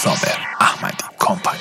صابر احمدی کمپانی.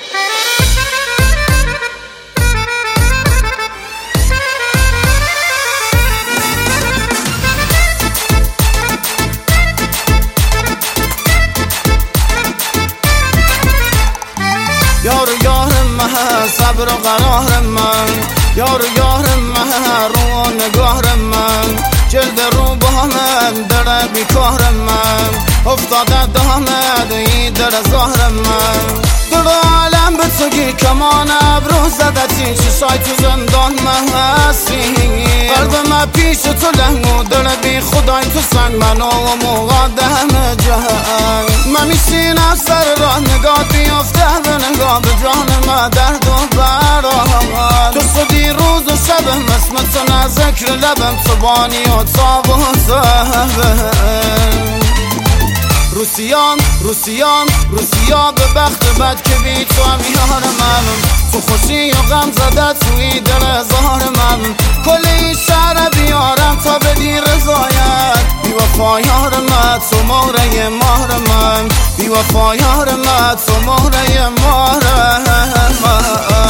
یار من صبر و قرار من، یار من رو نگاه من، جلد رو با من در بیکار من، افتاده دامد ای در ظهر من، در عالم به تو گی کمان ابرو زدتی، چشای تو زندان من هستی، قلب من پیش تو لنگو در بی خدای تو سنگ، منو و مقدم جهنگ، من میشینم سر راه نگاه بیافته به نگاه، به جان من درد و برام، تو خودی روز و شبم اسم تو نه ذکر لبم، تو بانی و تاب و زهبم، روسیان به بخت بد که بی تو هم یار من، تو خوشی و غم زده توی دل زهار من، کل این شهر بیارم تا بدی رضایت، بی وفا یار من تو مهره مهر من، بی وفا یار من تو مهره مهر من.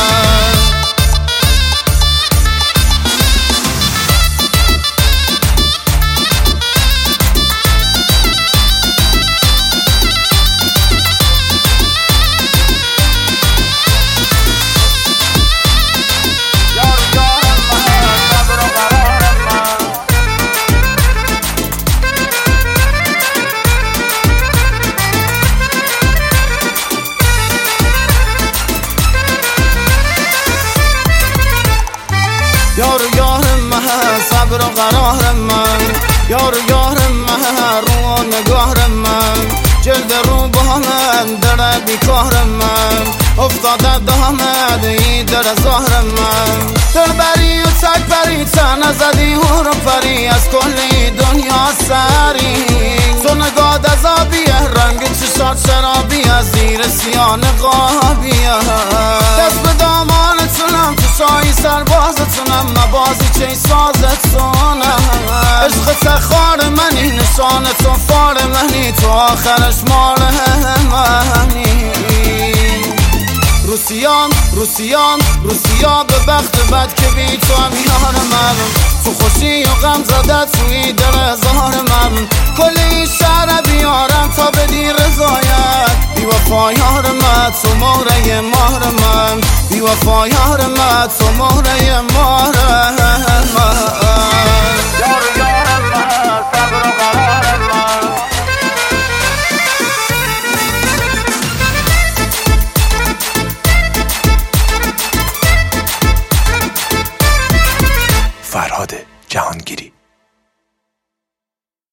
یار من صبر و قرار من، یار من رو نگاه من، جلد رو با من در بیکار من، افتاده دامد ای در ظهر من، دل بری و تک بری تن زدی و رو پری از کل دنیا سری، تو نگاه دذابیه رنگ چشات شرابیه زیر سیان قابیه، دست به دامانتونم تو شایی سربازتونم، مبازی چه سازتونم، عشق تخار منی نشان تو فار منی، تو آخرش مال منی، روسیان به بخت بد که بی تو هم یار من، تو خوشی و غم زده توی دل زهار من، کل این شهر بیارم تا بدی رضایت، بی وفا یار من تو مهره مهر من، بی وفا یار من تو مهره مهر من. فرهاد جهانگیری.